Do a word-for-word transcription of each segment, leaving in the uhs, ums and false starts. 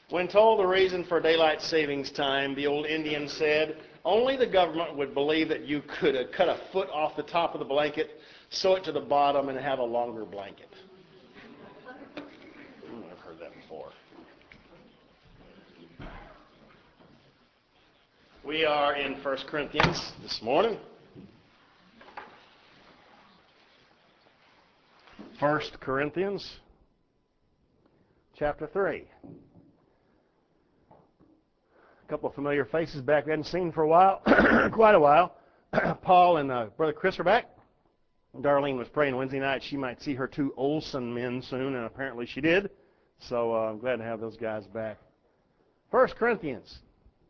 When told the reason for daylight savings time, the old Indian said, only the government would believe that you could have cut a foot off the top of the blanket, sew it to the bottom, and have a longer blanket. I've heard that before. We are in First Corinthians this morning. First Corinthians chapter three. A couple of familiar faces back we hadn't seen for a while, quite a while. Paul and uh, Brother Chris are back. Darlene was praying Wednesday night she might see her two Olsen men soon, and apparently she did. So uh, I'm glad to have those guys back. First Corinthians.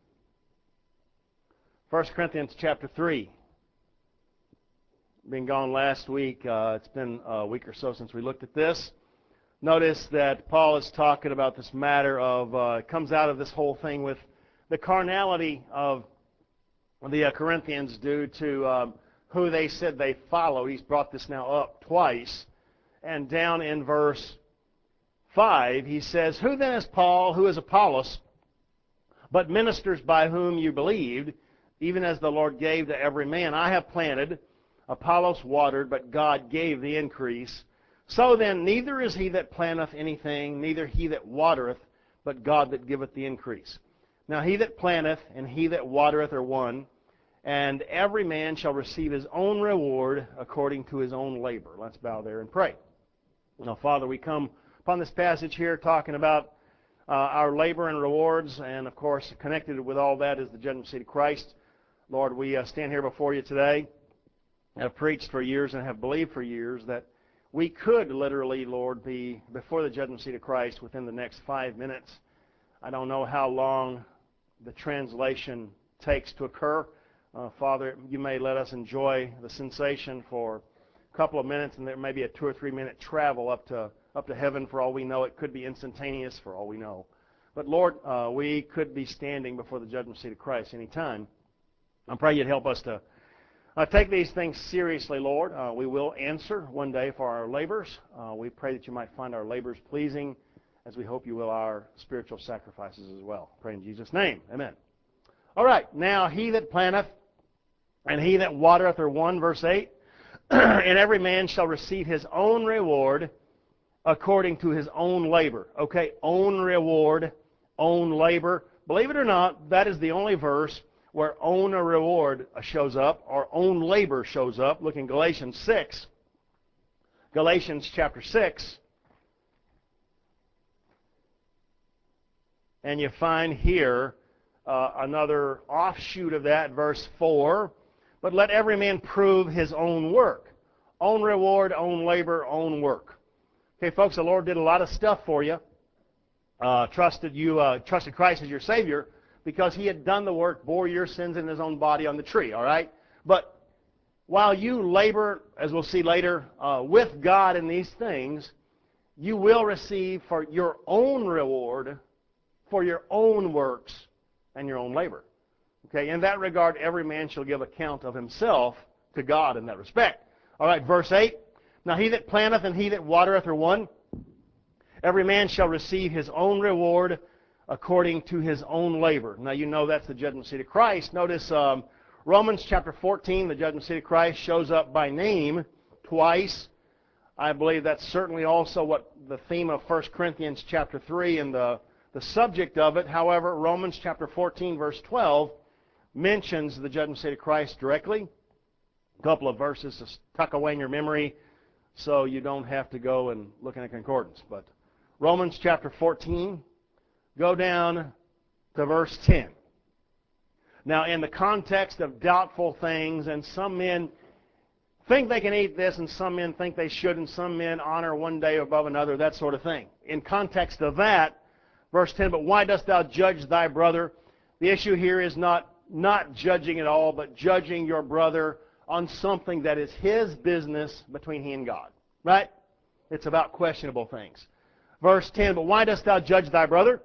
First Corinthians chapter three. Been gone last week. Uh, it's been a week or so since we looked at this. Notice that Paul is talking about this matter of, uh, it comes out of this whole thing with the carnality of the uh, Corinthians due to um, who they said they followed. He's brought this now up twice. And down in verse five, he says, who then is Paul, who is Apollos, but ministers by whom you believed, even as the Lord gave to every man? I have planted, Apollos watered, but God gave the increase. So then, neither is he that planteth anything, neither he that watereth, but God that giveth the increase. Now he that planteth and he that watereth are one, and every man shall receive his own reward according to his own labor. Let's bow there and pray. Now, Father, we come upon this passage here talking about uh, our labor and rewards, and of course, connected with all that is the judgment seat of Christ. Lord, we uh, stand here before you today, have preached for years and have believed for years that we could literally, Lord, be before the judgment seat of Christ within the next five minutes. I don't know how long the translation takes to occur. Uh, Father, you may let us enjoy the sensation for a couple of minutes, and there may be a two or three minute travel up to up to heaven for all we know. It could be instantaneous for all we know. But Lord, uh, we could be standing before the judgment seat of Christ any time. I pray you'd help us to uh, take these things seriously, Lord. Uh, we will answer one day for our labors. Uh, we pray that you might find our labors pleasing, as we hope you will our spiritual sacrifices as well. Pray in Jesus' name. Amen. All right. Now, he that planteth and he that watereth are one, verse eight. And every man shall receive his own reward according to his own labor. Okay, own reward, own labor. Believe it or not, that is the only verse where own a reward shows up, or own labor shows up. Look in Galatians six. Galatians chapter six. And you find here uh, another offshoot of that, verse four. But let every man prove his own work. Own reward, own labor, own work. Okay, folks, the Lord did a lot of stuff for you. Uh, trusted you, uh, trusted Christ as your Savior because He had done the work, bore your sins in His own body on the tree, all right? But while you labor, as we'll see later, uh, with God in these things, you will receive for your own reward for your own works and your own labor. Okay, in that regard, every man shall give account of himself to God in that respect. All right, verse eight. Now he that planteth and he that watereth are one. Every man shall receive his own reward according to his own labor. Now you know that's the judgment seat of Christ. Notice um, Romans chapter fourteen, the judgment seat of Christ, shows up by name twice. I believe that's certainly also what the theme of First Corinthians chapter three and the The subject of it. However, Romans chapter fourteen, verse twelve, mentions the judgment seat of Christ directly. A couple of verses to tuck away in your memory so you don't have to go and look in a concordance. But Romans chapter fourteen, go down to verse ten. Now, in the context of doubtful things, and some men think they can eat this, and some men think they should, and some men honor one day above another, that sort of thing. In context of that, verse ten, but why dost thou judge thy brother? The issue here is not, not judging at all, but judging your brother on something that is his business between he and God. Right? It's about questionable things. Verse ten, but why dost thou judge thy brother?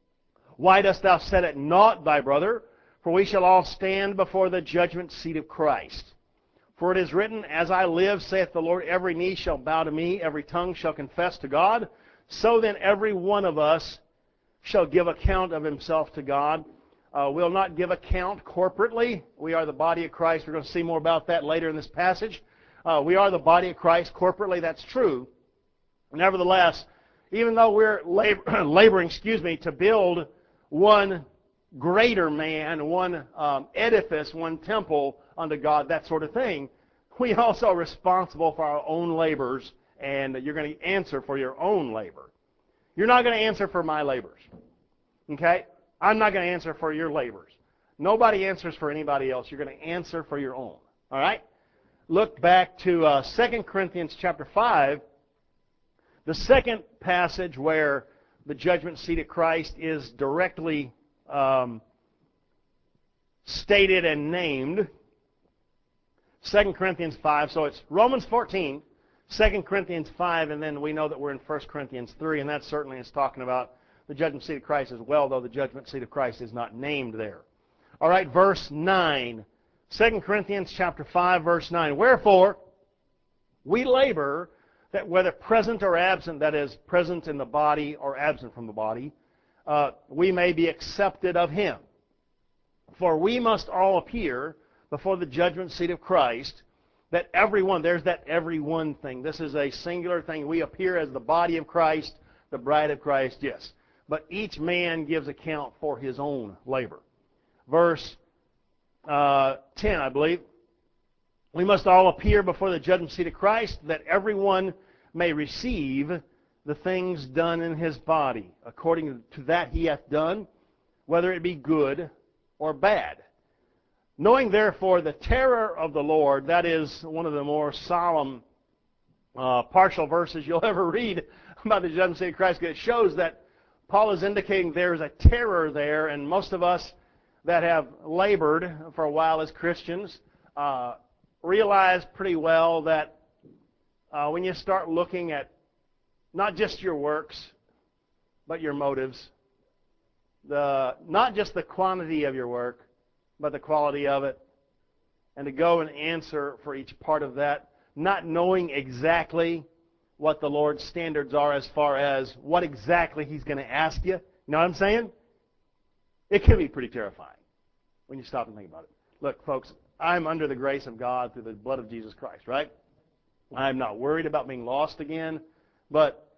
Why dost thou set at naught thy brother? For we shall all stand before the judgment seat of Christ. For it is written, as I live, saith the Lord, every knee shall bow to me, every tongue shall confess to God. So then every one of us shall give account of himself to God. Uh, we'll not give account corporately. We are the body of Christ. We're going to see more about that later in this passage. Uh, we are the body of Christ corporately. That's true. Nevertheless, even though we're labor, laboring, excuse me, to build one greater man, one um, edifice, one temple unto God, that sort of thing, we also are responsible for our own labors, and you're going to answer for your own labor. You're not going to answer for my labors. Okay? I'm not going to answer for your labors. Nobody answers for anybody else. You're going to answer for your own. All right? Look back to uh, Second Corinthians chapter five, the second passage where the judgment seat of Christ is directly um, stated and named. Second Corinthians five, so it's Romans fourteen, Second Corinthians five, and then we know that we're in First Corinthians three, and that certainly is talking about the judgment seat of Christ as well, though the judgment seat of Christ is not named there. All right, verse nine. Second Corinthians chapter five, verse nine. Wherefore, we labor that whether present or absent, that is, present in the body or absent from the body, uh, we may be accepted of him. For we must all appear before the judgment seat of Christ, that everyone, there's that everyone thing. This is a singular thing. We appear as the body of Christ, the bride of Christ, yes. But each man gives account for his own labor. Verse uh, ten, I believe. We must all appear before the judgment seat of Christ, that everyone may receive the things done in his body, according to that he hath done, whether it be good or bad. Knowing therefore the terror of the Lord, that is one of the more solemn uh, partial verses you'll ever read about the judgment seat of Christ. It shows that Paul is indicating there is a terror there, and most of us that have labored for a while as Christians uh, realize pretty well that uh, when you start looking at not just your works, but your motives, the not just the quantity of your work, but the quality of it, and to go and answer for each part of that, not knowing exactly what the Lord's standards are as far as what exactly He's going to ask you. You know what I'm saying? It can be pretty terrifying when you stop and think about it. Look, folks, I'm under the grace of God through the blood of Jesus Christ, right? I'm not worried about being lost again, but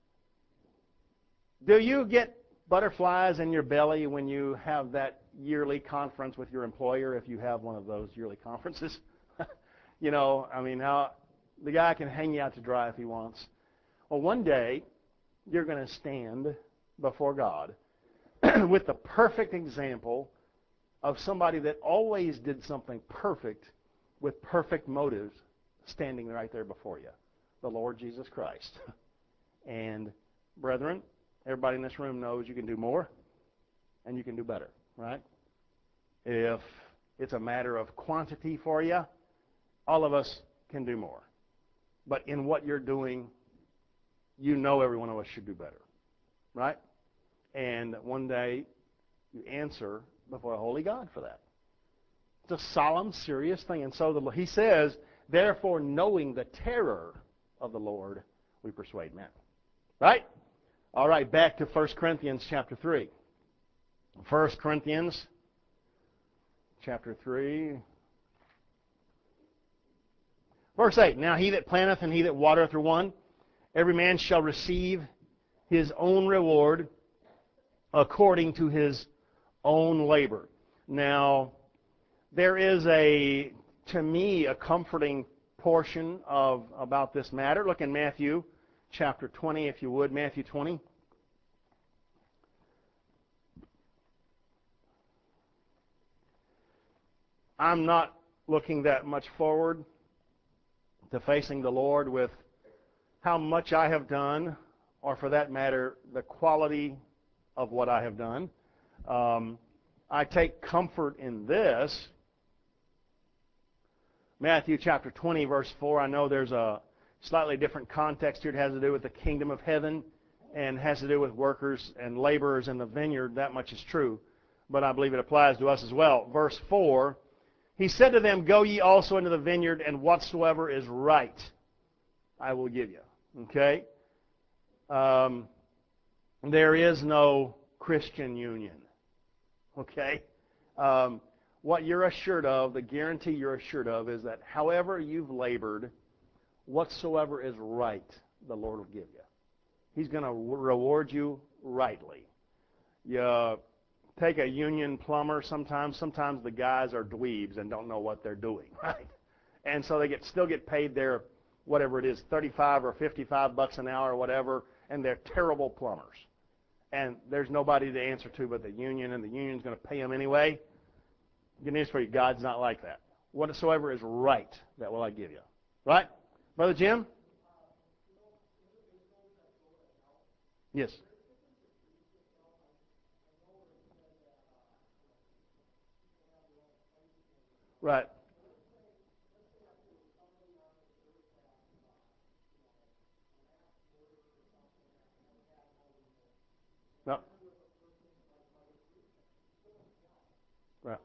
do you get butterflies in your belly when you have that yearly conference with your employer, if you have one of those yearly conferences? You know, I mean, how the guy can hang you out to dry if he wants. Well, one day, you're going to stand before God with the perfect example of somebody that always did something perfect with perfect motives standing right there before you, the Lord Jesus Christ. And, brethren, everybody in this room knows you can do more and you can do better, right? If it's a matter of quantity for you, all of us can do more. But in what you're doing, you know every one of us should do better, right? And one day, you answer before a holy God for that. It's a solemn, serious thing. And so the, he says, therefore, knowing the terror of the Lord, we persuade men. Right? All right, back to First Corinthians chapter three. First Corinthians chapter three. Verse eight, now he that planteth and he that watereth are one. Every man shall receive his own reward according to his own labor. Now, there is a, to me, a comforting portion of about this matter. Look in Matthew chapter twenty, if you would, Matthew twenty. I'm not looking that much forward to facing the Lord with how much I have done, or for that matter, the quality of what I have done. Um, I take comfort in this. Matthew chapter twenty, verse four, I know there's a slightly different context here. It has to do with the kingdom of heaven and has to do with workers and laborers in the vineyard. That much is true, but I believe it applies to us as well. Verse four, he said to them, go ye also into the vineyard, and whatsoever is right I will give you. Okay? Um, there is no Christian union. Okay? Um, what you're assured of, the guarantee you're assured of, is that however you've labored, whatsoever is right, the Lord will give you. He's going to reward you rightly. You take a union plumber sometimes. Sometimes the guys are dweebs and don't know what they're doing, right? And so they get still get paid their, whatever it is, thirty-five or fifty-five bucks an hour or whatever, and they're terrible plumbers. And there's nobody to answer to but the union, and the union's going to pay them anyway. Good news for you, God's not like that. Whatsoever is right, that will I give you. Right? Brother Jim? Yes. Right. No. Right.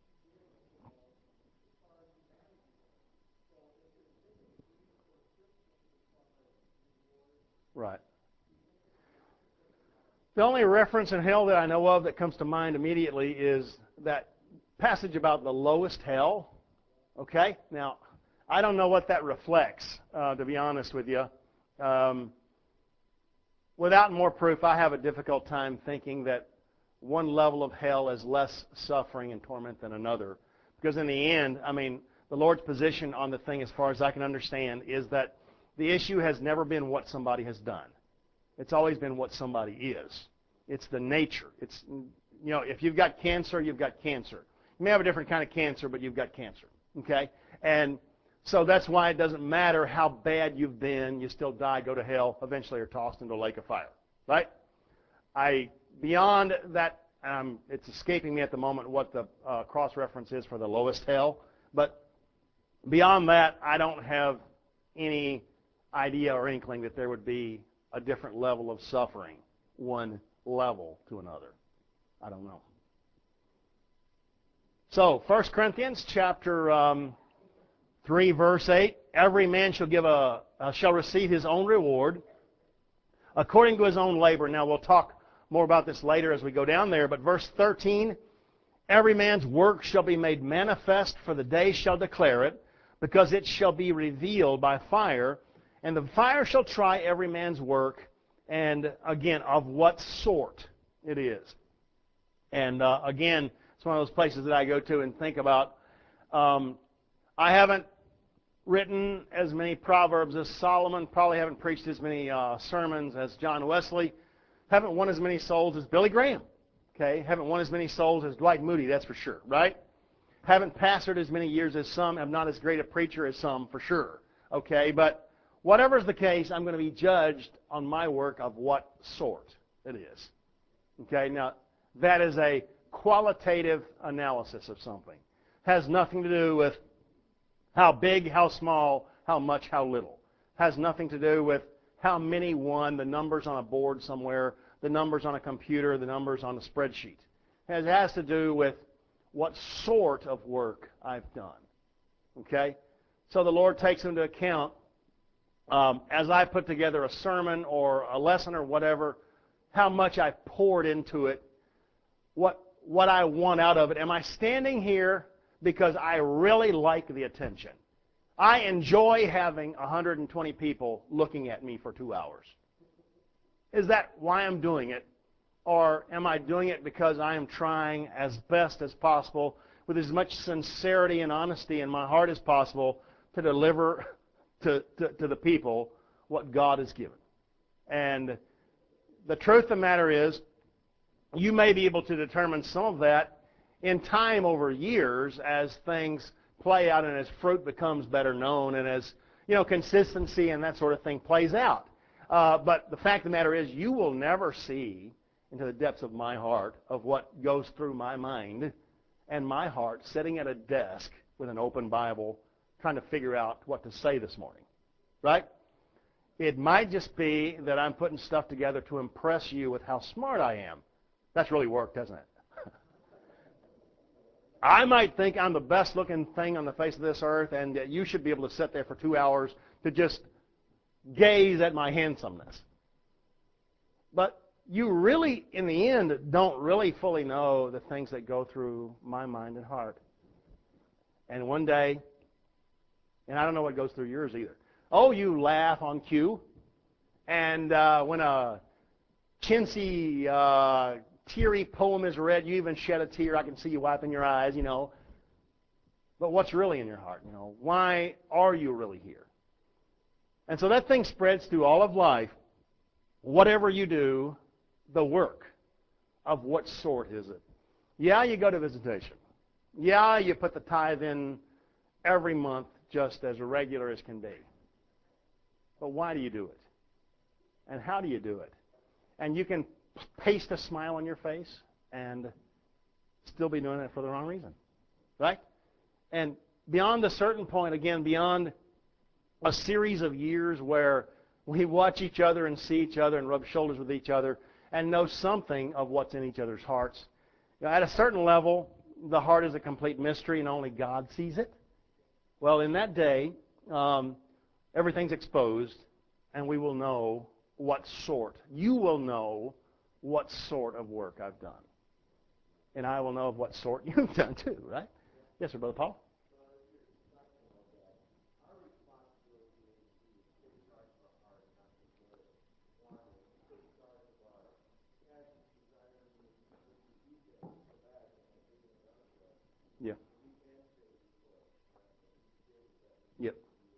Right. The only reference in hell that I know of that comes to mind immediately is that passage about the lowest hell. Okay? Now, I don't know what that reflects, uh, to be honest with you. Um, without more proof, I have a difficult time thinking that one level of hell is less suffering and torment than another. Because in the end, I mean, the Lord's position on the thing, as far as I can understand, is that the issue has never been what somebody has done. It's always been what somebody is. It's the nature. It's, you know, if you've got cancer, you've got cancer. You may have a different kind of cancer, but you've got cancer. Okay? And so that's why it doesn't matter how bad you've been, you still die, go to hell, eventually are tossed into a lake of fire. Right? I, beyond that, um, it's escaping me at the moment what the uh, cross-reference is for the lowest hell. But beyond that, I don't have any idea or inkling that there would be a different level of suffering, one level to another. I don't know. So, First Corinthians chapter um, three, verse eight. Every man shall give a uh, shall receive his own reward according to his own labor. Now we'll talk more about this later as we go down there. But verse thirteen. Every man's work shall be made manifest, for the day shall declare it, because it shall be revealed by fire. And the fire shall try every man's work, and again, of what sort it is. And uh, again, it's one of those places that I go to and think about. Um, I haven't written as many proverbs as Solomon, probably haven't preached as many uh, sermons as John Wesley, haven't won as many souls as Billy Graham. Okay, haven't won as many souls as Dwight Moody, that's for sure, right? Haven't pastored as many years as some, am not as great a preacher as some, for sure. Okay, but whatever's the case, I'm going to be judged on my work of what sort it is. Okay, now that is a qualitative analysis of something. Has nothing to do with how big, how small, how much, how little. Has nothing to do with how many won, the numbers on a board somewhere, the numbers on a computer, the numbers on a spreadsheet. It has to do with what sort of work I've done. Okay? So the Lord takes into account, um, as I put together a sermon or a lesson or whatever, how much I poured into it, what, what I want out of it. Am I standing here because I really like the attention? I enjoy having one hundred twenty people looking at me for two hours. Is that why I'm doing it? Or am I doing it because I am trying as best as possible, with as much sincerity and honesty in my heart as possible, to deliver to, to, to the people what God has given? And the truth of the matter is, you may be able to determine some of that in time over years as things play out and as fruit becomes better known and as, you know, consistency and that sort of thing plays out. Uh, but the fact of the matter is, you will never see into the depths of my heart of what goes through my mind and my heart sitting at a desk with an open Bible trying to figure out what to say this morning. Right? It might just be that I'm putting stuff together to impress you with how smart I am. That's really work, doesn't it? I might think I'm the best looking thing on the face of this earth, and that you should be able to sit there for two hours to just gaze at my handsomeness. But you really, in the end, don't really fully know the things that go through my mind and heart. And one day, and I don't know what goes through yours either. Oh, you laugh on cue, and uh, when a chintzy, uh, teary poem is read, you even shed a tear. I can see you wiping your eyes, you know. But what's really in your heart, you know? Why are you really here? And so that thing spreads through all of life. Whatever you do, the work of what sort is it? Yeah, you go to visitation. Yeah, you put the tithe in every month just as regular as can be. But why do you do it? And how do you do it? And you can paste a smile on your face and still be doing it for the wrong reason. Right? And beyond a certain point, again, beyond a series of years where we watch each other and see each other and rub shoulders with each other and know something of what's in each other's hearts, you know, at a certain level, the heart is a complete mystery and only God sees it. Well, in that day, um, everything's exposed and we will know what sort, you will know what sort of work I've done. And I will know of what sort you've done too, right? Yes, sir, Brother Paul? Yeah. Yep.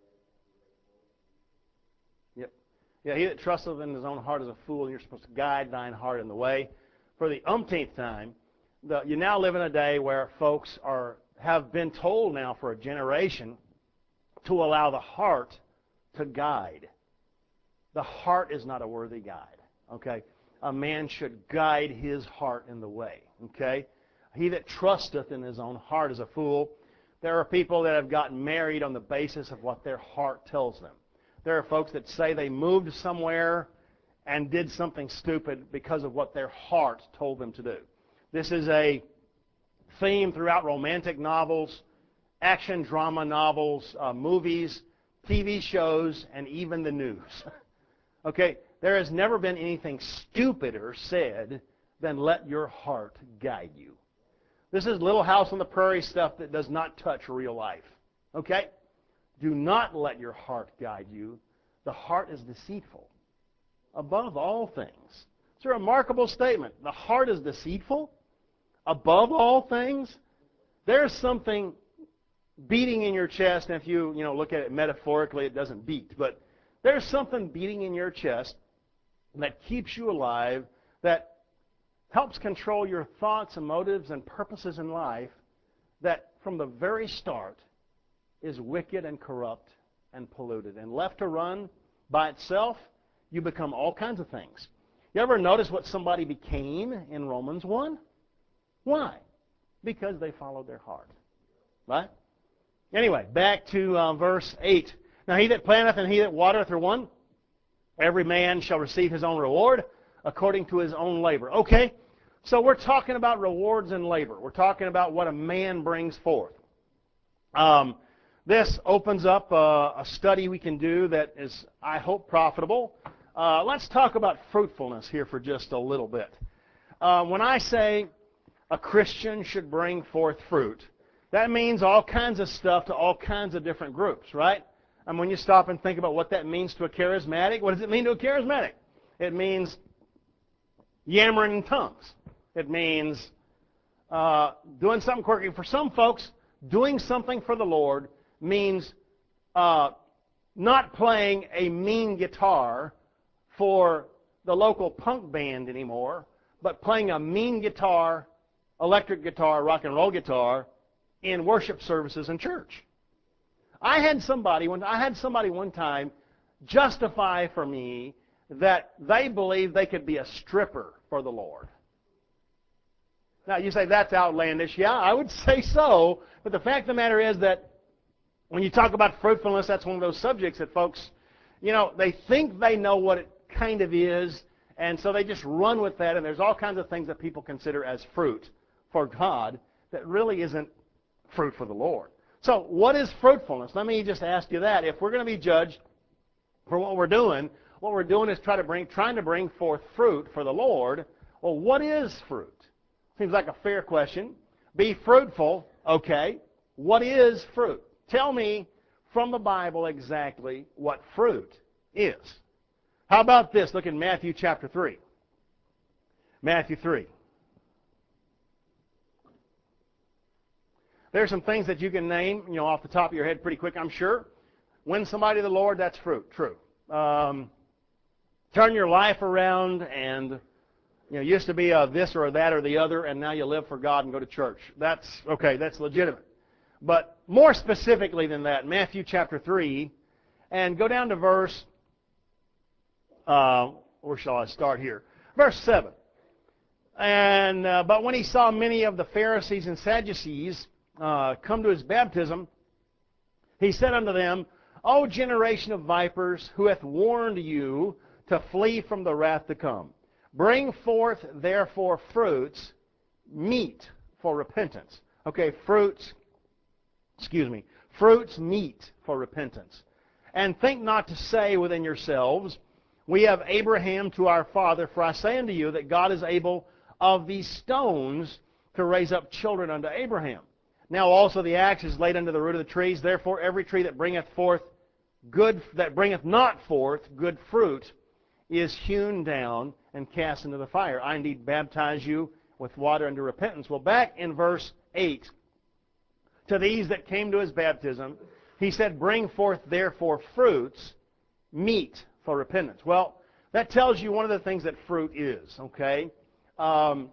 Yep. Yeah, he that trusteth in his own heart is a fool, and you're supposed to guide thine heart in the way. For the umpteenth time, the, you now live in a day where folks are have been told now for a generation to allow the heart to guide. The heart is not a worthy guide. Okay? A man should guide his heart in the way. Okay? He that trusteth in his own heart is a fool. There are people that have gotten married on the basis of what their heart tells them. There are folks that say they moved somewhere and did something stupid because of what their heart told them to do. This is a theme throughout romantic novels, action drama novels, uh, movies, T V shows, and even the news. Okay, there has never been anything stupider said than let your heart guide you. This is Little House on the Prairie stuff that does not touch real life. Okay? Do not let your heart guide you. The heart is deceitful above all things. It's a remarkable statement. The heart is deceitful above all things. There's something beating in your chest, and if you, you know, look at it metaphorically, it doesn't beat. But there's something beating in your chest that keeps you alive, that helps control your thoughts and motives and purposes in life, that from the very start is wicked and corrupt and polluted. And left to run by itself, you become all kinds of things. You ever notice what somebody became in Romans one? Why? Because they followed their heart. Right? Anyway, back to uh, verse eight. Now he that planteth and he that watereth are one. Every man shall receive his own reward according to his own labor. Okay, so we're talking about rewards and labor. We're talking about what a man brings forth. Um, this opens up uh, a study we can do that is, I hope, profitable. Uh, let's talk about fruitfulness here for just a little bit. Uh, when I say a Christian should bring forth fruit, that means all kinds of stuff to all kinds of different groups, right? And when you stop and think about what that means to a charismatic, what does it mean to a charismatic? It means yammering in tongues. It means uh, doing something quirky. For some folks, doing something for the Lord means uh, not playing a mean guitar for the local punk band anymore, but playing a mean guitar, electric guitar, rock and roll guitar in worship services in church. I had somebody when I had somebody one time justify for me that they believed they could be a stripper for the Lord. Now you say that's outlandish. Yeah, I would say so. But the fact of the matter is that when you talk about fruitfulness, that's one of those subjects that folks, you know, they think they know what it kind of is, and so they just run with that. And there's all kinds of things that people consider as fruit for God that really isn't fruit for the Lord. So what is fruitfulness? Let me just ask you that. If we're going to be judged for what we're doing, what we're doing is try to bring, trying to bring forth fruit for the Lord. Well, what is fruit? Seems like a fair question. Be fruitful. Okay. What is fruit? Tell me from the Bible exactly what fruit is. How about this? Look in Matthew chapter three. Matthew three. There's some things that you can name, you know, off the top of your head pretty quick, I'm sure. Win somebody to the Lord, that's fruit. True. Um, turn your life around and, you know, used to be a this or a that or the other, and now you live for God and go to church. That's, okay, that's legitimate. But more specifically than that, Matthew chapter three, and go down to verse, uh, where shall I start here? Verse seven. And uh, but when he saw many of the Pharisees and Sadducees uh, come to his baptism, he said unto them, O generation of vipers, who hath warned you to flee from the wrath to come? Bring forth therefore fruits, meet for repentance. Okay, fruits, excuse me, fruits meet for repentance. And think not to say within yourselves, we have Abraham to our father, for I say unto you that God is able of these stones to raise up children unto Abraham. Now also the axe is laid unto the root of the trees. Therefore every tree that bringeth forth good, that bringeth not forth good fruit, is hewn down and cast into the fire. I indeed baptize you with water unto repentance. Well, back in verse eight, to these that came to his baptism, he said, bring forth therefore fruits, meet for repentance. Well, that tells you one of the things that fruit is, okay? Um,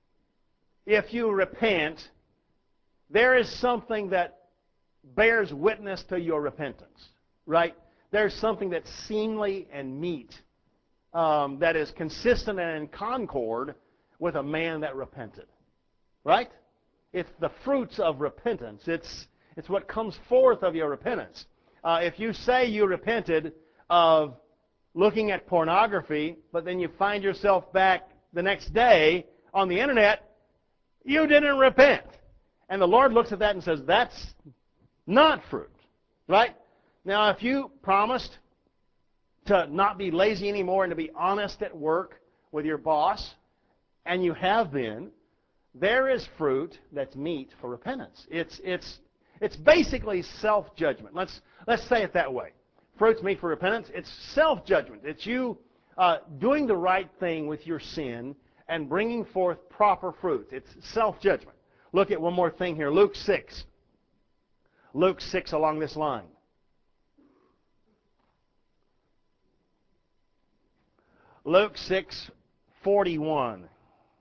if you repent, there is something that bears witness to your repentance, right? There's something that's seemly and meet, um, that is consistent and in concord with a man that repented, right? It's the fruits of repentance. It's, it's what comes forth of your repentance. Uh, if you say you repented of looking at pornography, but then you find yourself back the next day on the internet, you didn't repent. And the Lord looks at that and says, that's not fruit, right? Now, if you promised to not be lazy anymore and to be honest at work with your boss, and you have been, there is fruit that's meet for repentance. It's, it's, it's basically self-judgment. Let's, let's say it that way. Fruit's meet for repentance. It's self-judgment. It's you uh, doing the right thing with your sin and bringing forth proper fruit. It's self-judgment. Look at one more thing here. Luke six. Luke six along this line. Luke six forty-one.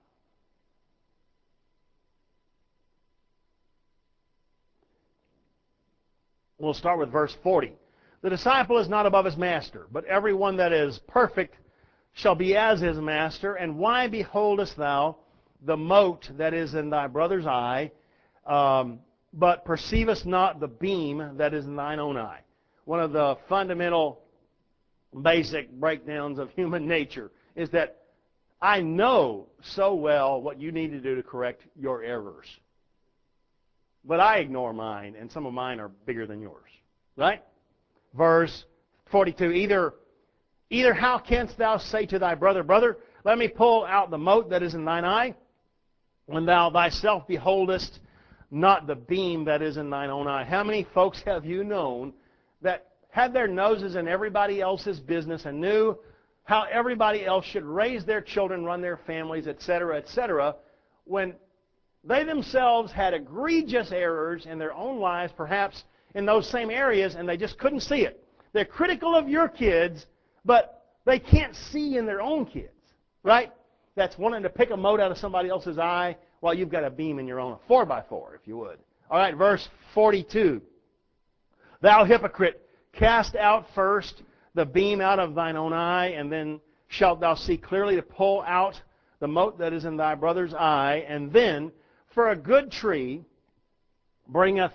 We'll start with verse forty. The disciple is not above his master, but everyone that is perfect shall be as his master. And why beholdest thou the mote that is in thy brother's eye, um, but perceivest not the beam that is in thine own eye? One of the fundamental basic breakdowns of human nature is that I know so well what you need to do to correct your errors, but I ignore mine, and some of mine are bigger than yours. Right? Verse forty-two, either, either how canst thou say to thy brother, brother, let me pull out the mote that is in thine eye, when thou thyself beholdest not the beam that is in thine own eye? How many folks have you known that had their noses in everybody else's business and knew how everybody else should raise their children, run their families, et cetera, et cetera, when they themselves had egregious errors in their own lives, perhaps in those same areas, and they just couldn't see it? They're critical of your kids, but they can't see in their own kids, right? That's wanting to pick a mote out of somebody else's eye while you've got a beam in your own, a four by four, if you would. All right, verse forty-two. Thou hypocrite, cast out first the beam out of thine own eye, and then shalt thou see clearly to pull out the mote that is in thy brother's eye. And then, for a good tree bringeth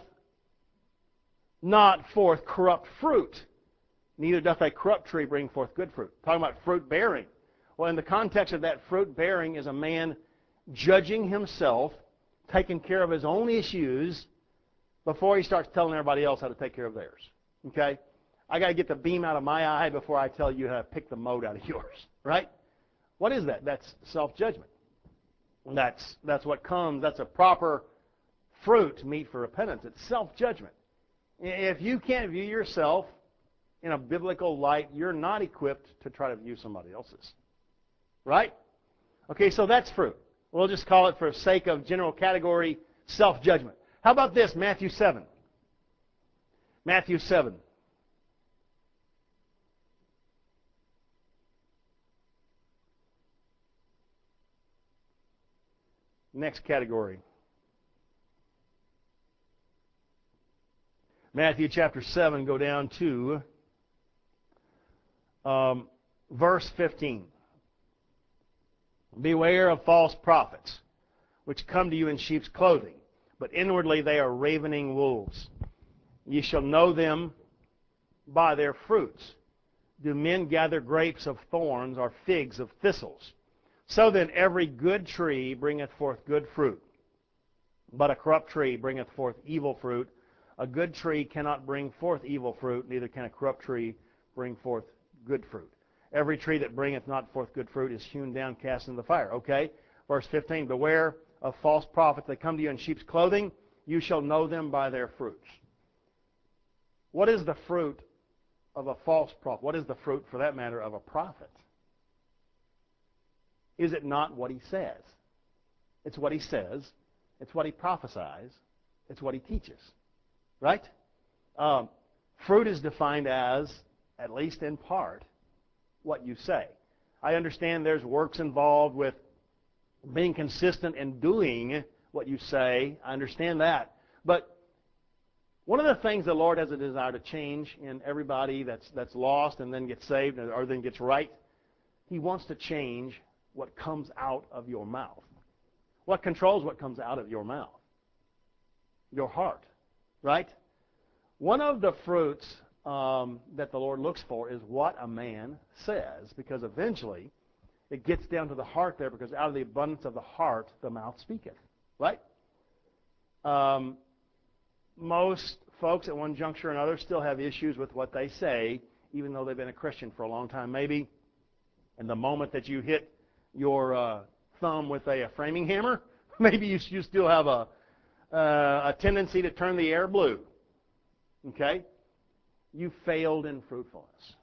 not forth corrupt fruit, neither doth a corrupt tree bring forth good fruit. Talking about fruit bearing. Well, in the context of that, fruit bearing is a man judging himself, taking care of his own issues before he starts telling everybody else how to take care of theirs. Okay? I got to get the beam out of my eye before I tell you how to pick the mote out of yours, right? What is that? That's self-judgment. That's that's what comes. That's a proper fruit meet for repentance. It's self-judgment. If you can't view yourself in a biblical light, you're not equipped to try to view somebody else's, right? Okay, so that's fruit. We'll just call it, for sake of general category, self-judgment. How about this? Matthew seven. Matthew seven. Next category. Matthew chapter seven, go down to um, verse fifteen. Beware of false prophets, which come to you in sheep's clothing, but inwardly they are ravening wolves. Ye shall know them by their fruits. Do men gather grapes of thorns, or figs of thistles? So then every good tree bringeth forth good fruit, but a corrupt tree bringeth forth evil fruit. A good tree cannot bring forth evil fruit, neither can a corrupt tree bring forth good fruit. Every tree that bringeth not forth good fruit is hewn down, cast into the fire. Okay? Verse fifteen, beware of false prophets that come to you in sheep's clothing. You shall know them by their fruits. What is the fruit of a false prophet? What is the fruit, for that matter, of a prophet? Is it not what he says? It's what he says. It's what he prophesies. It's what he teaches. Right? Um, fruit is defined as, at least in part, what you say. I understand there's works involved with being consistent in doing what you say. I understand that. But one of the things the Lord has a desire to change in everybody that's that's lost and then gets saved or then gets right, He wants to change what comes out of your mouth. What controls what comes out of your mouth? Your heart, right? One of the fruits um, that the Lord looks for is what a man says, because eventually it gets down to the heart there, because out of the abundance of the heart the mouth speaketh, right? Um, most folks at one juncture or another still have issues with what they say, even though they've been a Christian for a long time. Maybe in the moment that you hit your uh, thumb with a, a framing hammer, maybe you, you still have a, uh, a tendency to turn the air blue. Okay? You failed in fruitfulness.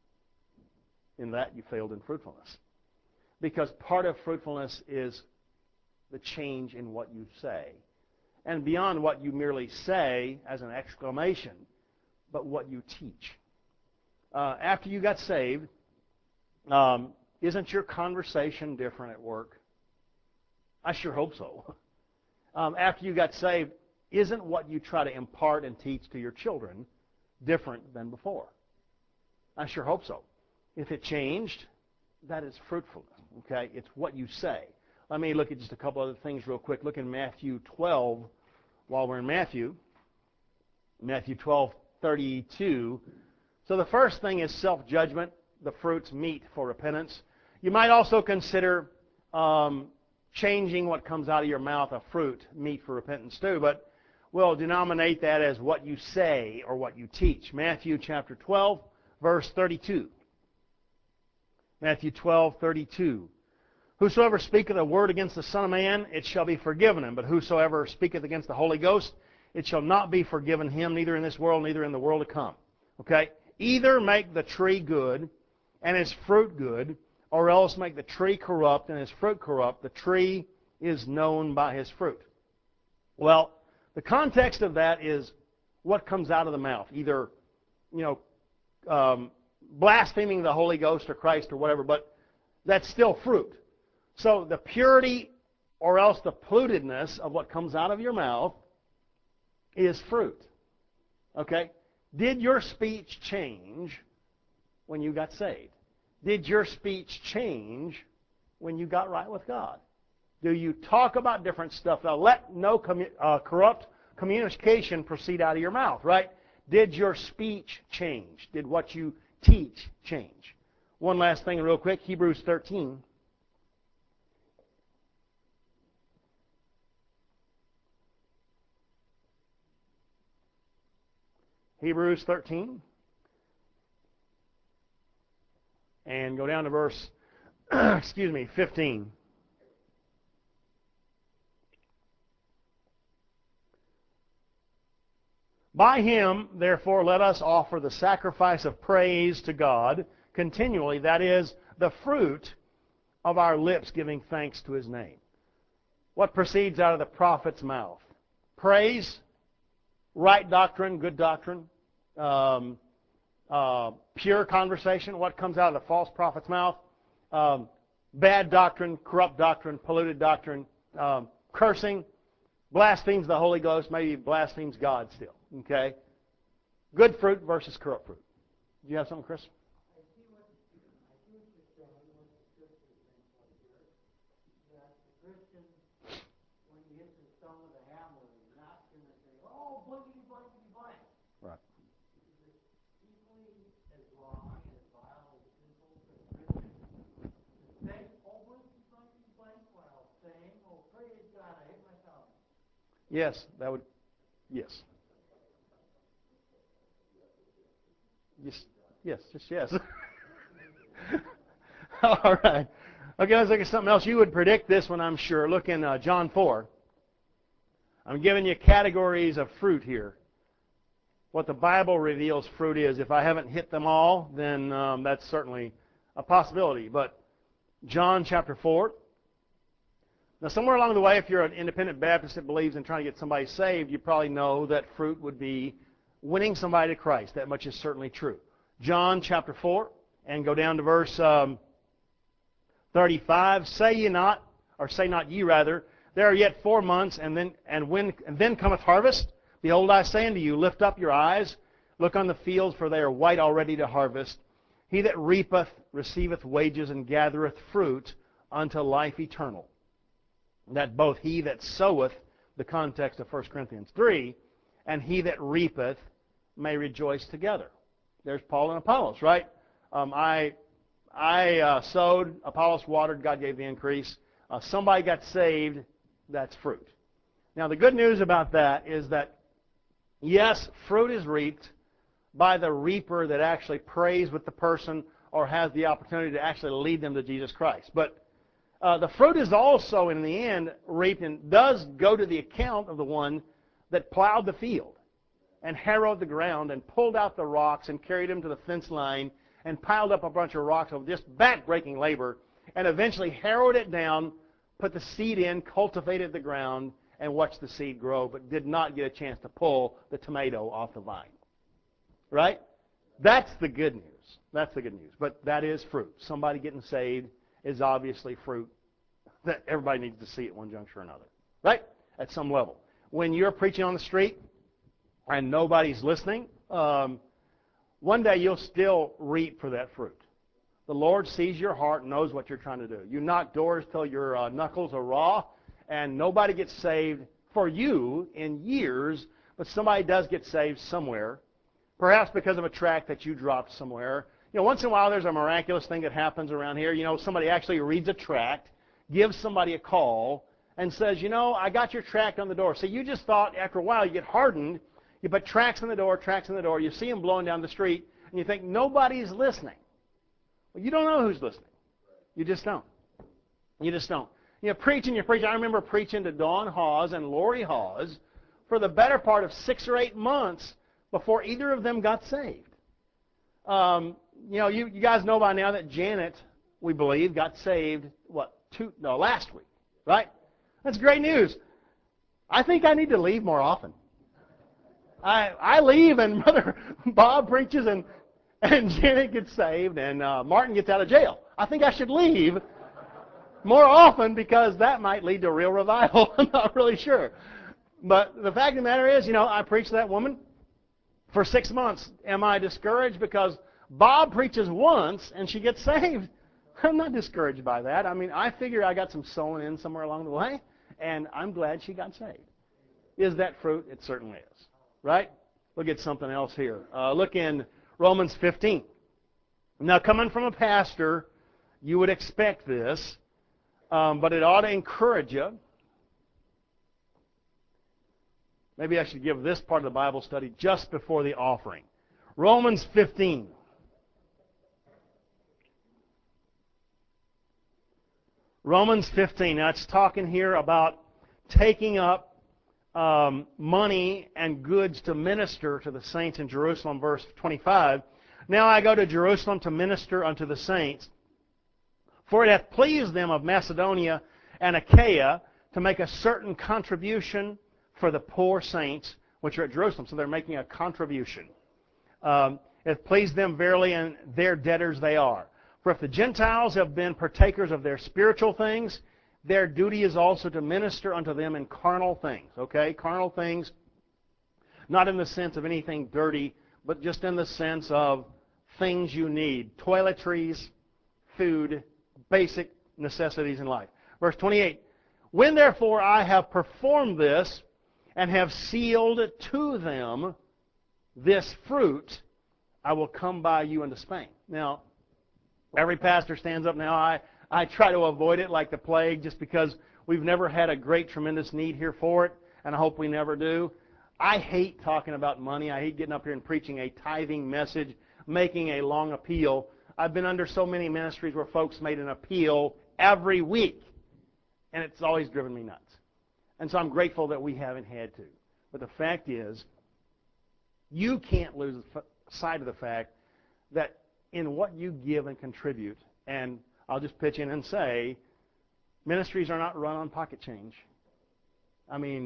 In that, you failed in fruitfulness. Because part of fruitfulness is the change in what you say. And beyond what you merely say as an exclamation, but what you teach. Uh, after you got saved, um, isn't your conversation different at work? I sure hope so. Um, after you got saved, isn't what you try to impart and teach to your children different than before? I sure hope so. If it changed, that is fruitfulness. Okay? It's what you say. Let me look at just a couple other things real quick. Look in Matthew twelve while we're in Matthew. Matthew twelve thirty-two. So the first thing is self-judgment, the fruits meet for repentance. You might also consider um, changing what comes out of your mouth, a fruit, meet for repentance too, but we'll denominate that as what you say or what you teach. Matthew chapter twelve, verse thirty-two. Matthew twelve thirty-two. Whosoever speaketh a word against the Son of Man, it shall be forgiven him. But whosoever speaketh against the Holy Ghost, it shall not be forgiven him, neither in this world, neither in the world to come. Okay? Either make the tree good and its fruit good, or else make the tree corrupt and its fruit corrupt. The tree is known by his fruit. Well, the context of that is what comes out of the mouth. Either, you know, um, blaspheming the Holy Ghost or Christ or whatever, but that's still fruit. So the purity or else the pollutedness of what comes out of your mouth is fruit. Okay? Did your speech change when you got saved? Did your speech change when you got right with God? Do you talk about different stuff? Now, let no commu- uh, corrupt communication proceed out of your mouth, right? Did your speech change? Did what you teach change? One last thing real quick, Hebrews thirteen. Hebrews thirteen. and go down to verse, excuse me, fifteen. By him, therefore, let us offer the sacrifice of praise to God continually, that is, the fruit of our lips giving thanks to his name. What proceeds out of the prophet's mouth? Praise, right doctrine, good doctrine, um, uh, pure conversation. What comes out of the false prophet's mouth? Um, bad doctrine, corrupt doctrine, polluted doctrine, um, cursing, blasphemes the Holy Ghost, maybe blasphemes God still. Okay? Good fruit versus corrupt fruit. Do you have something, Chris? Right. Yes, that would, yes. Yes, yes, just yes. All right. Okay, let's look at something else. You would predict this one, I'm sure. Look in uh, John four. I'm giving you categories of fruit here. What the Bible reveals fruit is. If I haven't hit them all, then um, that's certainly a possibility. But John chapter four. Now, somewhere along the way, if you're an independent Baptist that believes in trying to get somebody saved, you probably know that fruit would be winning somebody to Christ. That much is certainly true. John chapter four, and go down to verse um, thirty-five. Say ye not, or say not ye rather, there are yet four months, and then and when and then cometh harvest. Behold, I say unto you, lift up your eyes, look on the fields, for they are white already to harvest. He that reapeth receiveth wages, and gathereth fruit unto life eternal. That both he that soweth, the context of First Corinthians three, and he that reapeth may rejoice together. There's Paul and Apollos, right? Um, I I uh, sowed, Apollos watered, God gave the increase. Uh, somebody got saved, that's fruit. Now the good news about that is that, yes, fruit is reaped by the reaper that actually prays with the person or has the opportunity to actually lead them to Jesus Christ. But Uh, the fruit is also, in the end, reaped and does go to the account of the one that plowed the field and harrowed the ground and pulled out the rocks and carried them to the fence line and piled up a bunch of rocks of just back-breaking labor and eventually harrowed it down, put the seed in, cultivated the ground, and watched the seed grow, but did not get a chance to pull the tomato off the vine. Right? That's the good news. That's the good news. But that is fruit. Somebody getting saved is obviously fruit that everybody needs to see at one juncture or another, right? At some level. When you're preaching on the street and nobody's listening, um, one day you'll still reap for that fruit. The Lord sees your heart and knows what you're trying to do. You knock doors till your uh, knuckles are raw, and nobody gets saved for you in years, but somebody does get saved somewhere, perhaps because of a tract that you dropped somewhere. You know, once in a while there's a miraculous thing that happens around here. You know, somebody actually reads a tract, gives somebody a call, and says, you know, I got your tract on the door. So you just thought after a while you get hardened, you put tracts on the door, tracts on the door, you see them blowing down the street, and you think nobody's listening. Well, you don't know who's listening. You just don't. You just don't. You know, preaching, you're preaching. I remember preaching to Dawn Hawes and Lori Hawes for the better part of six or eight months before either of them got saved. Um, you know, you, you guys know by now that Janet, we believe, got saved, what, two, no, last week, right? That's great news. I think I need to leave more often. I I leave and Brother Bob preaches and, and Janet gets saved and uh, Martin gets out of jail. I think I should leave more often because that might lead to real revival. I'm not really sure. But the fact of the matter is, you know, I preached to that woman for six months. Am I discouraged because Bob preaches once and she gets saved? I'm not discouraged by that. I mean, I figure I got some sowing in somewhere along the way, and I'm glad she got saved. Is that fruit? It certainly is. Right? Look at something else here. Uh, look in Romans fifteen. Now, coming from a pastor, you would expect this, um, but it ought to encourage you. Maybe I should give this part of the Bible study just before the offering. Romans fifteen. Romans fifteen. Now it's talking here about taking up um, money and goods to minister to the saints in Jerusalem, verse twenty-five. Now I go to Jerusalem to minister unto the saints, for it hath pleased them of Macedonia and Achaia to make a certain contribution for the poor saints which are at Jerusalem. So they're making a contribution. Um, it hath pleased them verily, and their debtors they are. For if the Gentiles have been partakers of their spiritual things, their duty is also to minister unto them in carnal things. Okay? Carnal things, not in the sense of anything dirty, but just in the sense of things you need. Toiletries, food, basic necessities in life. Verse twenty-eight. When therefore I have performed this, and have sealed to them this fruit, I will come by you into Spain. Now, every pastor stands up now. I, I try to avoid it like the plague just because we've never had a great, tremendous need here for it, and I hope we never do. I hate talking about money. I hate getting up here and preaching a tithing message, making a long appeal. I've been under so many ministries where folks made an appeal every week, and it's always driven me nuts. And so I'm grateful that we haven't had to. But the fact is, you can't lose sight of the fact that in what you give and contribute, and I'll just pitch in and say, ministries are not run on pocket change. I mean,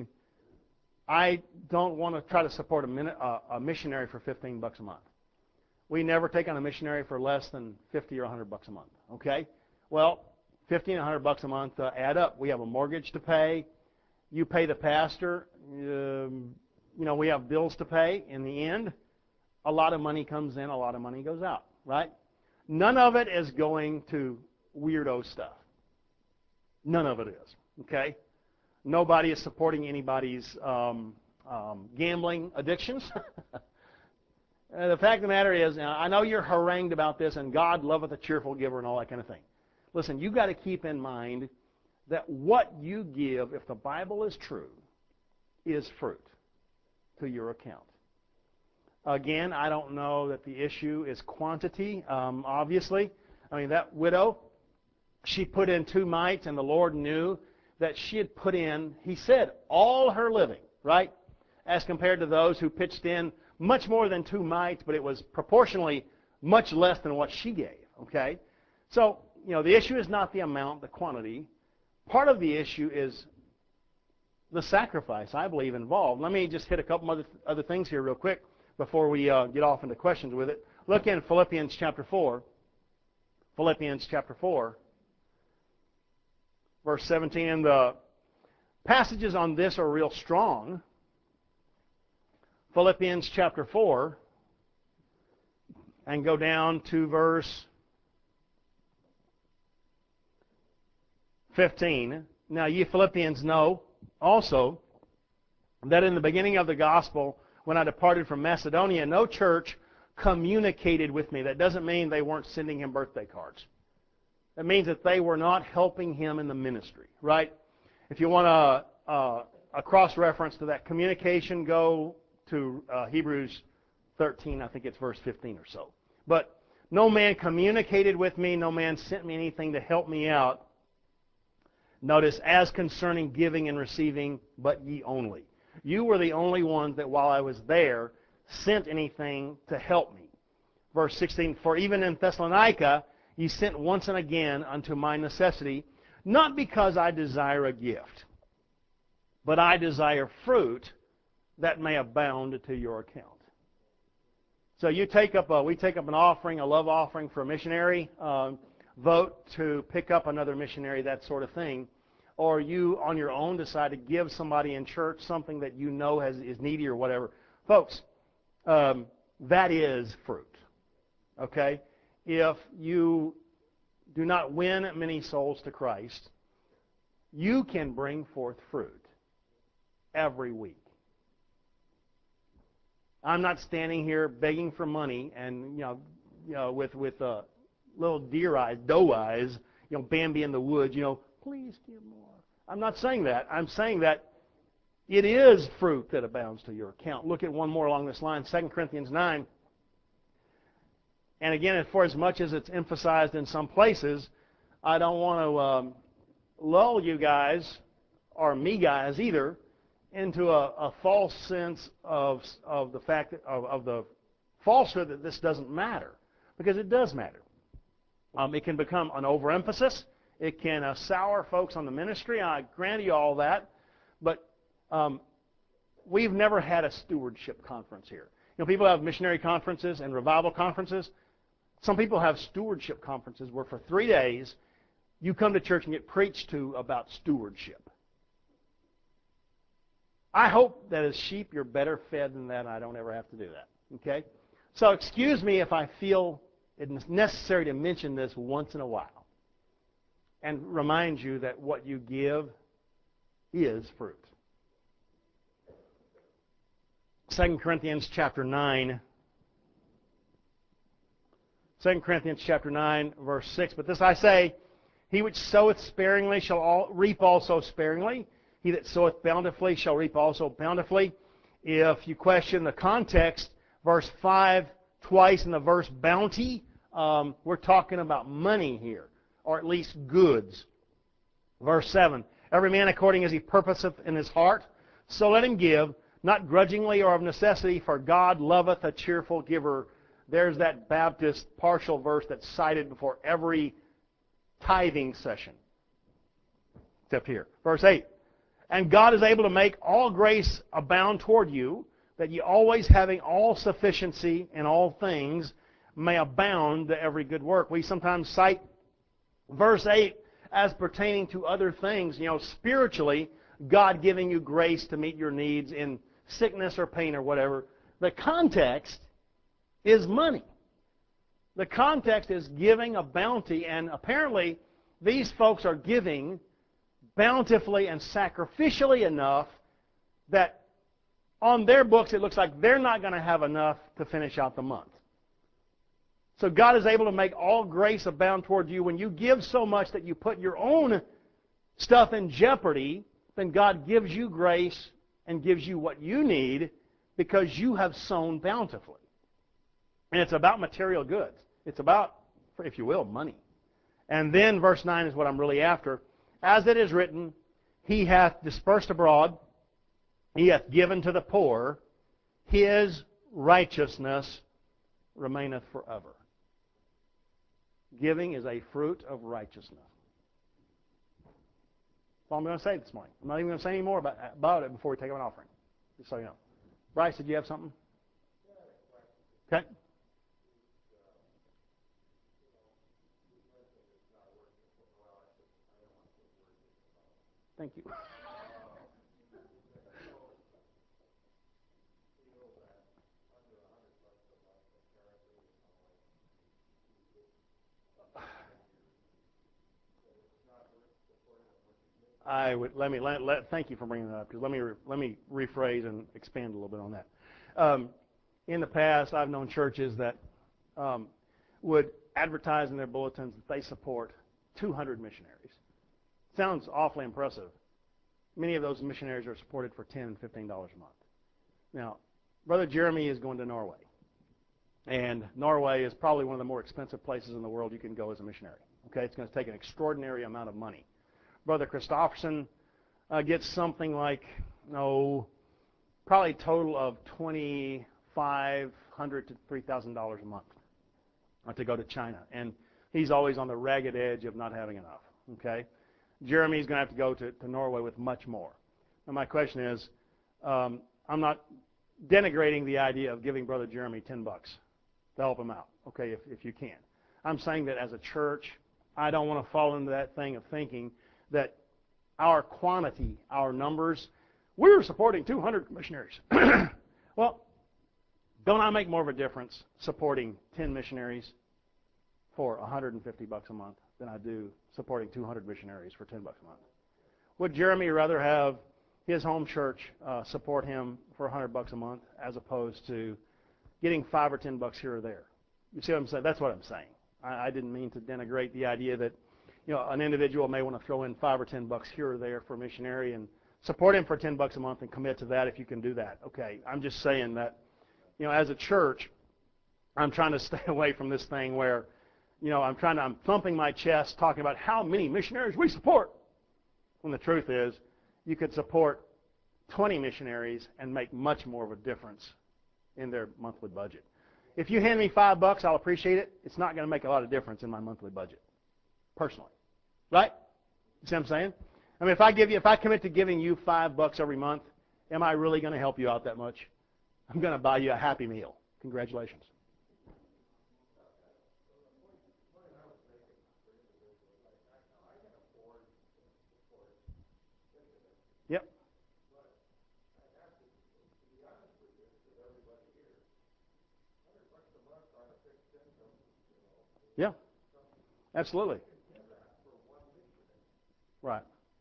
I don't want to try to support a, min- uh, a missionary for fifteen bucks a month. We never take on a missionary for less than fifty or one hundred bucks a month. Okay? Well, fifteen and one hundred bucks a month uh, add up. We have a mortgage to pay. You pay the pastor. Um, you know, we have bills to pay. In the end, a lot of money comes in, a lot of money goes out, right? None of it is going to weirdo stuff. None of it is, okay? Nobody is supporting anybody's um, um, gambling addictions. Uh, the fact of the matter is, now, I know you're harangued about this, and God loveth a cheerful giver and all that kind of thing. Listen, you've got to keep in mind that what you give, if the Bible is true, is fruit to your account. Again, I don't know that the issue is quantity, um, obviously. I mean, that widow, she put in two mites, and the Lord knew that she had put in, he said, all her living, right? As compared to those who pitched in much more than two mites, but it was proportionally much less than what she gave, okay? So, you know, the issue is not the amount, the quantity. Part of the issue is the sacrifice, I believe, involved. Let me just hit a couple other, other things here real quick before we uh, get off into questions with it. Look in Philippians chapter four. Philippians chapter four, verse seventeen. And the passages on this are real strong. Philippians chapter four, and go down to verse fifteen. Now, ye Philippians know also that in the beginning of the gospel, when I departed from Macedonia, no church communicated with me. That doesn't mean they weren't sending him birthday cards. That means that they were not helping him in the ministry, right? If you want a, a, a cross-reference to that communication, go to uh, Hebrews thirteen, I think it's verse fifteen or so. But no man communicated with me, no man sent me anything to help me out. Notice, as concerning giving and receiving, but ye only. You were the only ones that while I was there sent anything to help me. Verse sixteen, for even in Thessalonica ye sent once and again unto my necessity, not because I desire a gift, but I desire fruit that may abound to your account. So you take up a, we take up an offering, a love offering for a missionary, uh, vote to pick up another missionary, that sort of thing. Or you, on your own, decide to give somebody in church something that you know has, is needy or whatever. Folks, um, that is fruit. Okay? If you do not win many souls to Christ, you can bring forth fruit every week. I'm not standing here begging for money and, you know, you know, with with uh, little deer eyes, doe eyes, you know, Bambi in the woods, you know, please give more. I'm not saying that. I'm saying that it is fruit that abounds to your account. Look at one more along this line, Second Corinthians nine. And again, for as much as it's emphasized in some places, I don't want to um, lull you guys, or me guys either, into a, a false sense of, of the fact that, of, of the falsehood that this doesn't matter, because it does matter. Um, it can become an overemphasis. It can uh, sour folks on the ministry. I grant you all that, but um, we've never had a stewardship conference here. You know, people have missionary conferences and revival conferences. Some people have stewardship conferences where for three days you come to church and get preached to about stewardship. I hope that as sheep you're better fed than that and I don't ever have to do that. Okay? So excuse me if I feel it's necessary to mention this once in a while and remind you that what you give is fruit. Second Corinthians chapter nine. Second Corinthians chapter nine, verse six. But this I say, he which soweth sparingly shall all, reap also sparingly. He that soweth bountifully shall reap also bountifully. If you question the context, verse five, twice in the verse bounty, um, we're talking about money here, or at least goods. Verse seven, every man according as he purposeth in his heart, so let him give, not grudgingly or of necessity, for God loveth a cheerful giver. There's that Baptist partial verse that's cited before every tithing session, except here. Verse eight, and God is able to make all grace abound toward you, that ye always having all sufficiency in all things may abound to every good work. We sometimes cite verse eight as pertaining to other things. You know, spiritually, God giving you grace to meet your needs in sickness or pain or whatever. The context is money. The context is giving a bounty, and apparently these folks are giving bountifully and sacrificially enough that on their books it looks like they're not going to have enough to finish out the month. So God is able to make all grace abound toward you. When you give so much that you put your own stuff in jeopardy, then God gives you grace and gives you what you need because you have sown bountifully. And it's about material goods. It's about, if you will, money. And then verse nine is what I'm really after. As it is written, he hath dispersed abroad, he hath given to the poor, his righteousness remaineth forever. Giving is a fruit of righteousness. That's all I'm going to say this morning. I'm not even going to say any more about, about it before we take up an offering, just so you know. Bryce, did you have something? Okay. Thank you. I would let me let, let thank you for bringing that up. Because let me let me rephrase and expand a little bit on that. Um, in the past, I've known churches that um, would advertise in their bulletins that they support two hundred missionaries. Sounds awfully impressive. Many of those missionaries are supported for ten and fifteen dollars a month. Now, Brother Jeremy is going to Norway, and Norway is probably one of the more expensive places in the world you can go as a missionary. Okay, it's going to take an extraordinary amount of money. Brother Christofferson uh, gets something like, no, probably a total of twenty-five hundred to three thousand dollars a month uh, to go to China, and he's always on the ragged edge of not having enough. Okay, Jeremy's going to have to go to, to Norway with much more. Now, my question is, um, I'm not denigrating the idea of giving Brother Jeremy ten bucks to help him out. Okay, if if you can, I'm saying that as a church, I don't want to fall into that thing of thinking that our quantity, our numbers, we're supporting two hundred missionaries. Well, don't I make more of a difference supporting ten missionaries for one hundred fifty bucks a month than I do supporting two hundred missionaries for ten bucks a month? Would Jeremy rather have his home church uh, support him for one hundred bucks a month as opposed to getting five or ten bucks here or there? You see what I'm saying? That's what I'm saying. I, I didn't mean to denigrate the idea that, you know, an individual may want to throw in five or ten bucks here or there for a missionary and support him for ten bucks a month and commit to that if you can do that. Okay, I'm just saying that, you know, as a church, I'm trying to stay away from this thing where, you know, I'm trying to, I'm thumping my chest talking about how many missionaries we support. when the truth is you could support twenty missionaries and make much more of a difference in their monthly budget. If you hand me five bucks, I'll appreciate it. It's not going to make a lot of difference in my monthly budget, personally. Right? You see what I'm saying? I mean, if I give you, if I commit to giving you five bucks every month, am I really going to help you out that much? I'm going to buy you a Happy Meal. Congratulations. Yep. Yeah. Absolutely. Right.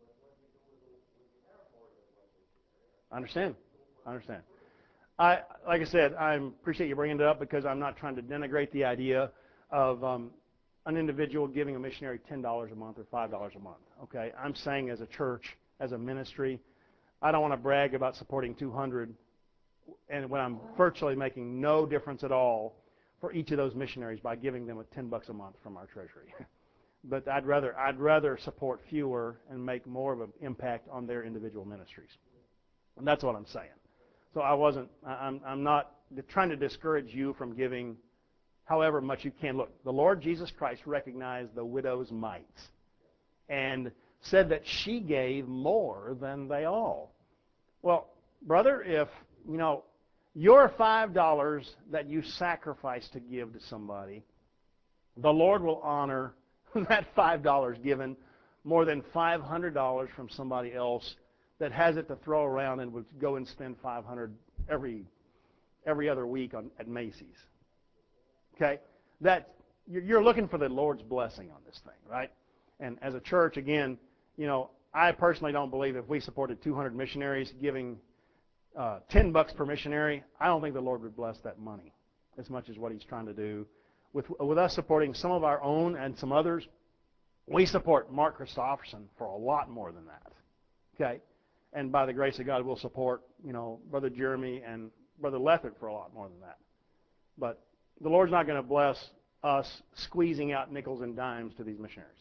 I understand. I understand. I, like I said, I appreciate you bringing it up because I'm not trying to denigrate the idea of um, an individual giving a missionary ten dollars a month or five dollars a month. Okay, I'm saying as a church, as a ministry, I don't want to brag about supporting two hundred, and when I'm virtually making no difference at all for each of those missionaries by giving them a ten bucks a month from our treasury. But I'd rather I'd rather support fewer and make more of an impact on their individual ministries, and that's what I'm saying. So I wasn't I'm I'm not trying to discourage you from giving however much you can. Look, the Lord Jesus Christ recognized the widow's mites and said that she gave more than they all. Well, brother, if you know your five dollars that you sacrifice to give to somebody, the Lord will honor that five dollars given more than five hundred dollars from somebody else that has it to throw around and would go and spend five hundred dollars every every other week on, at Macy's. Okay? That you're looking for the Lord's blessing on this thing, right? And as a church, again, you know, I personally don't believe if we supported two hundred missionaries giving uh, ten bucks per missionary, I don't think the Lord would bless that money as much as what He's trying to do. With, with us supporting some of our own and some others, we support Mark Christopherson for a lot more than that. Okay? And by the grace of God, we'll support, you know, Brother Jeremy and Brother Leffert for a lot more than that. But the Lord's not going to bless us squeezing out nickels and dimes to these missionaries.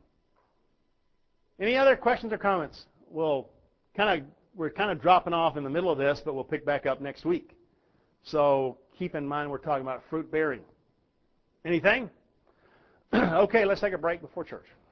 Any other questions or comments? We'll kind of, we're kind of dropping off in the middle of this, but we'll pick back up next week. So keep in mind we're talking about fruit bearing. Anything? Okay, let's take a break before church.